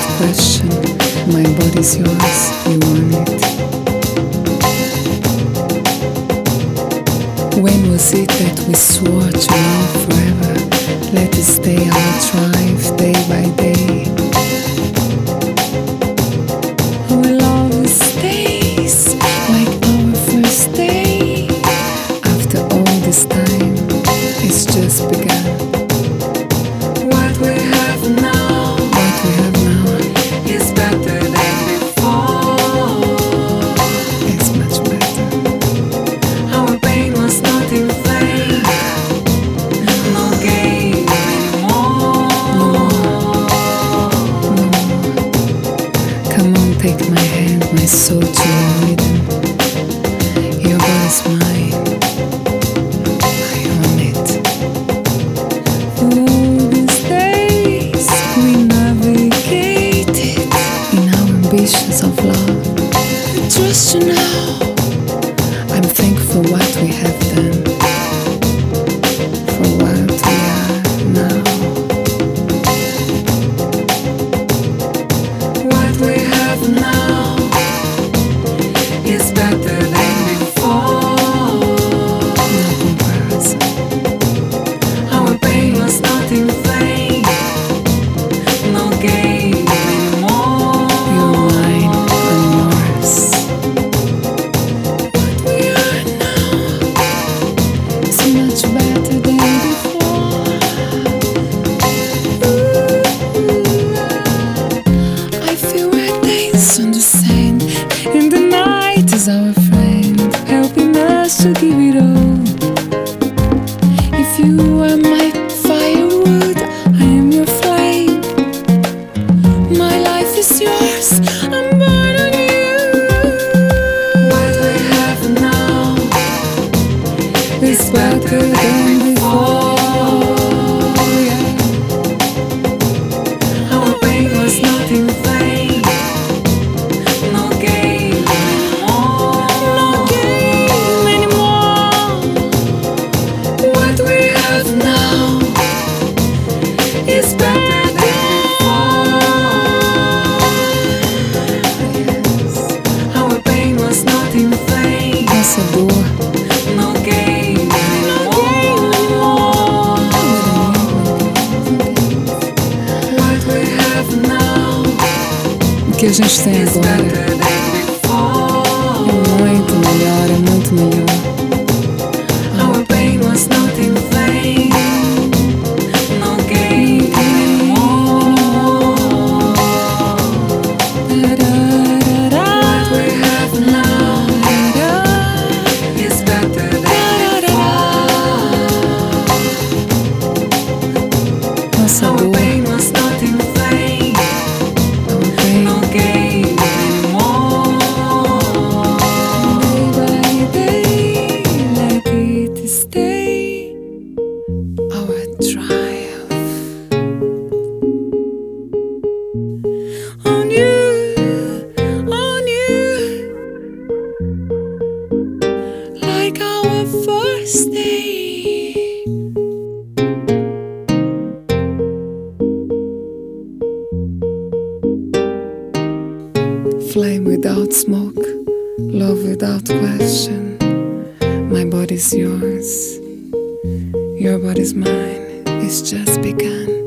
without question. My body's yours, you want it. When was it that we swore to love forever? Let it stay our thrive day by day. Our love stays like our first day. After all this time, it's just begun. What we have now is better than before. It's much better. Our pain was not in vain. No game anymore. No. Come on, take my hand, my soul to your rhythm. Your body's mine. I own it. All these days we navigated in our ambitions of love. I trust you now. I'm thankful for what we have done, for what we are now. What we have now is better than before. No comparison. Our pain was not in vain. No game anymore. You're mine, I'm yours. What we are now is much better than before. I feel red days on the sand, and the night is our friend, helping us to give it all. If you are my firewood, I am your flame. My life is yours, I'm born on you. What we have now is better than before. Yeah. Our pain was not in vain. No game anymore. No game anymore. What we have now is better than before. Yes. Our pain was not in vain. Nossa dor. No game anymore. What we have now O que a gente tem is agora better than before. é muito melhor, é muito melhor. Our pain was not in vain. No game anymore. What we have now is better than before. Nossa Our dor, pain was not in vain. our pain. No game anymore. Day by day, let it stay our triumph. On you, Like our first day. Flame without smoke, love without question. My body's yours, your body's mine. It's just begun.